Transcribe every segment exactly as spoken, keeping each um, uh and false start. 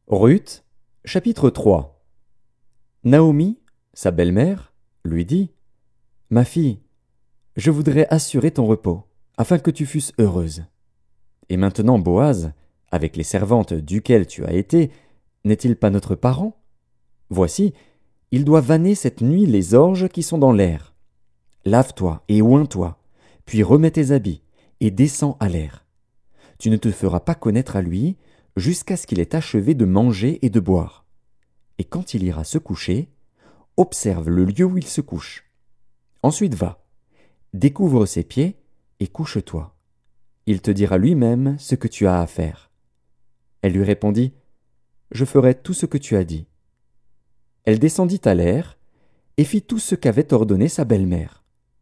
Ruth, chapitre trois. Naomi, sa belle-mère, lui dit « Ma fille, je voudrais assurer ton repos, afin que tu fusses heureuse. Et maintenant Boaz, avec les servantes duquel tu as été, n'est-il pas notre parent? Voici, il doit vanner cette nuit les orges qui sont dans l'air. Lave-toi et oins-toi, puis remets tes habits, et descends à l'air. Tu ne te feras pas connaître à lui, jusqu'à ce qu'il ait achevé de manger et de boire. Et quand il ira se coucher, observe le lieu où il se couche. Ensuite va, découvre ses pieds et couche-toi. Il te dira lui-même ce que tu as à faire. » Elle lui répondit « Je ferai tout ce que tu as dit. » Elle descendit à l'air et fit tout ce qu'avait ordonné sa belle-mère.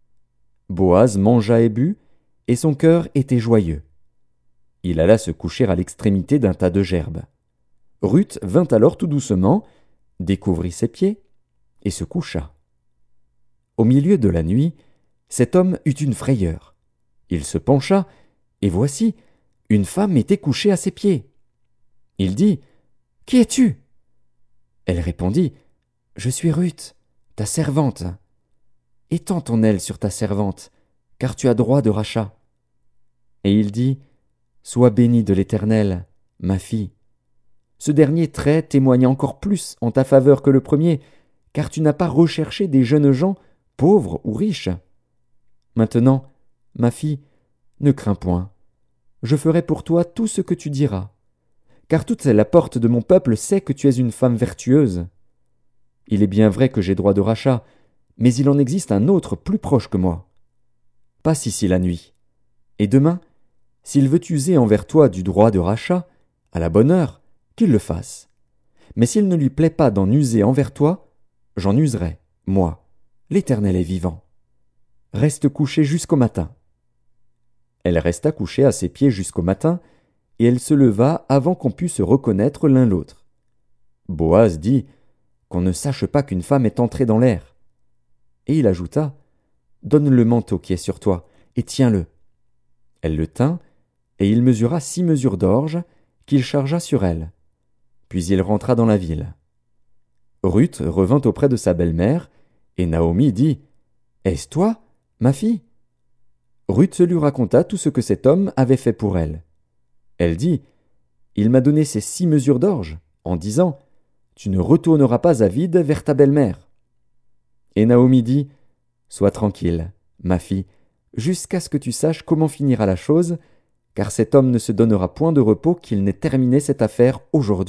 Boaz mangea et but, et son cœur était joyeux. Il alla se coucher à l'extrémité d'un tas de gerbes. Ruth vint alors tout doucement, découvrit ses pieds, et se coucha. Au milieu de la nuit, cet homme eut une frayeur. Il se pencha, et voici, une femme était couchée à ses pieds. Il dit « Qui es-tu » Elle répondit « Je suis Ruth, ta servante. Étends ton aile sur ta servante, car tu as droit de rachat. » Et il dit « Sois bénie de l'Éternel, ma fille. Ce dernier trait témoigne encore plus en ta faveur que le premier, car tu n'as pas recherché des jeunes gens, pauvres ou riches. Maintenant, ma fille, ne crains point. Je ferai pour toi tout ce que tu diras, car toute la porte de mon peuple sait que tu es une femme vertueuse. Il est bien vrai que j'ai droit de rachat, mais il en existe un autre plus proche que moi. Passe ici la nuit, et demain, s'il veut user envers toi du droit de rachat, à la bonne heure, qu'il le fasse. Mais s'il ne lui plaît pas d'en user envers toi, j'en userai, moi, l'Éternel est vivant. Reste couché jusqu'au matin. » Elle resta couchée à ses pieds jusqu'au matin, et elle se leva avant qu'on pût se reconnaître l'un l'autre. Boaz dit « Qu'on ne sache pas qu'une femme est entrée dans l'air. » Et il ajouta « Donne le manteau qui est sur toi, et tiens-le. » Elle le tint, et il mesura six mesures d'orge, qu'il chargea sur elle. Puis il rentra dans la ville. Ruth revint auprès de sa belle-mère, et Naomi dit « Est-ce toi, ma fille ?» Ruth lui raconta tout ce que cet homme avait fait pour elle. Elle dit « Il m'a donné ces six mesures d'orge, en disant « Tu ne retourneras pas à vide vers ta belle-mère. » Et Naomi dit « Sois tranquille, ma fille, jusqu'à ce que tu saches comment finira la chose, car cet homme ne se donnera point de repos qu'il n'ait terminé cette affaire aujourd'hui. »